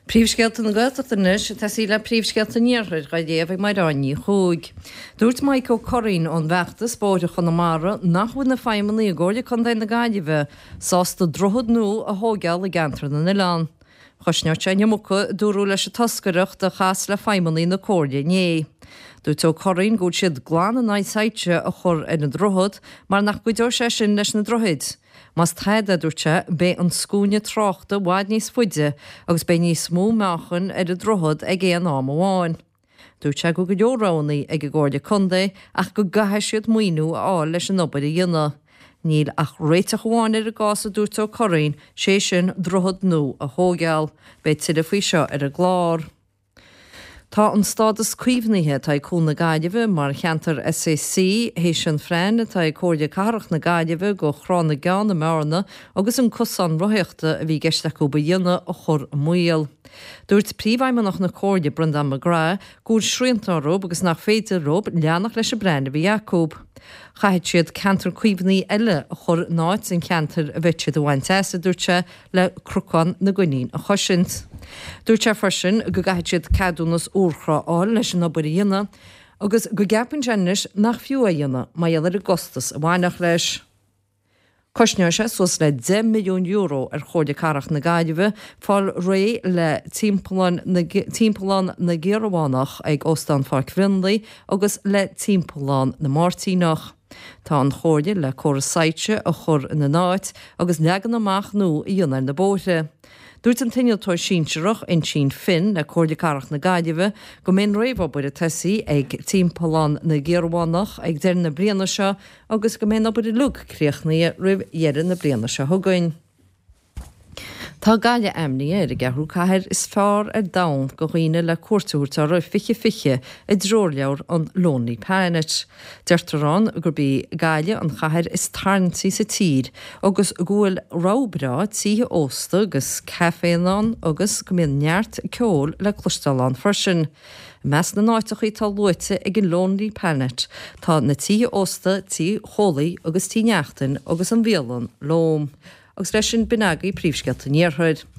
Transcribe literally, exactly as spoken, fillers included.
Príomhscealta na Gaeltachtanis tá sí le príomhscealta níorthaid ga déobh mar ráí chuig. Dúirt Michael Corrine ón bheachtas bóide Chonamara nachhuiil na feimimení a ggóide chun dain na gaiideh sásta drochad nó a thógeal le gantra na Nilán. Chosneart sé nemucha dúrú leis a tascareacht a chas le feimimení na cóide né. Dúirt ó Corrine gúid siad gláán a náidsaite a chur ina drochad mar nach gúidir sé sin leis na drochaid. Mas taide dúirte bé an scúne tráchta bhaid níos fuide agus bé níos smó meachan ar a drochad ag é an ám amháin. Dúirte go go deóránaí ag go gáide chundé ach go gathe siad muoinú á leis an obair i dhéine. Níl ach réiteach bháin ar a gás a dúirt ó Corrine sé sin drochad nó a thógeal, bé tiile faoi seo ar a glár. Tá an stádas cuimhnithe tá cún na gaiideh mar cheantar S A C hééis an frein tá cóide carach na gaiideh go chrána gan na marna agus an cosan roiíochta a bhí geisteachú ba dhéine a chur muil. Dúirt príomhhaimmenach na cóide Brendan McGrath gúr sriantarób agus nach féidirób leannach leis a brenne bhí Jacob. Chaid siad cantar cuimhnaí eile a chur náid in cantar a bheitse do bhain teasa dúirte le crucán na gcuinín a choisint. Dúirte farsin go gaid siad cadúnas úrchra áil leis an obair i dhéine agus go gapan dénis nach fiú a dhéine má dhéile a gostas a bhainach leis. Cosneir sé sos le ten milliún euro ar chóide carach na gaiideh fáil ré le timpplaán na ggéarhánach ag Ostan Park Frinley agus le timpplaán na Martínach. Tá an chóide le chorasaite a chur na náid agus negan amach nó i dionar na bóthe. Dúirt an tinnealtóir sínseach in sin fin le cóide carach na gaiideh go mén réomh buir a tesaí ag timpplaán na ggéarhánach ag deir na bliana seo agus go mén obair i lug críochnaí rih dhéan na bliana seo thugain. Tá gaile amní ar a gceathrú caitheir is fearr ar dam go dhaoine le cuairtúirta roih fiche fiche i dróleabhar an Lonely Planet. Deirtarrán gur bí gaile an chathair is tarntaí sa tír agus gúil rábrá títhe ósta agus caféán agus go mbeadh neart ceol le clúisteáin farsin. Meas na náiteachí tá luite ag an Lonely Planet tá na títhe ósta tí cholaí agus tí neachtain agus an bhéalan lóm. Agus leis sin binagaí príomhscealta níorthaid.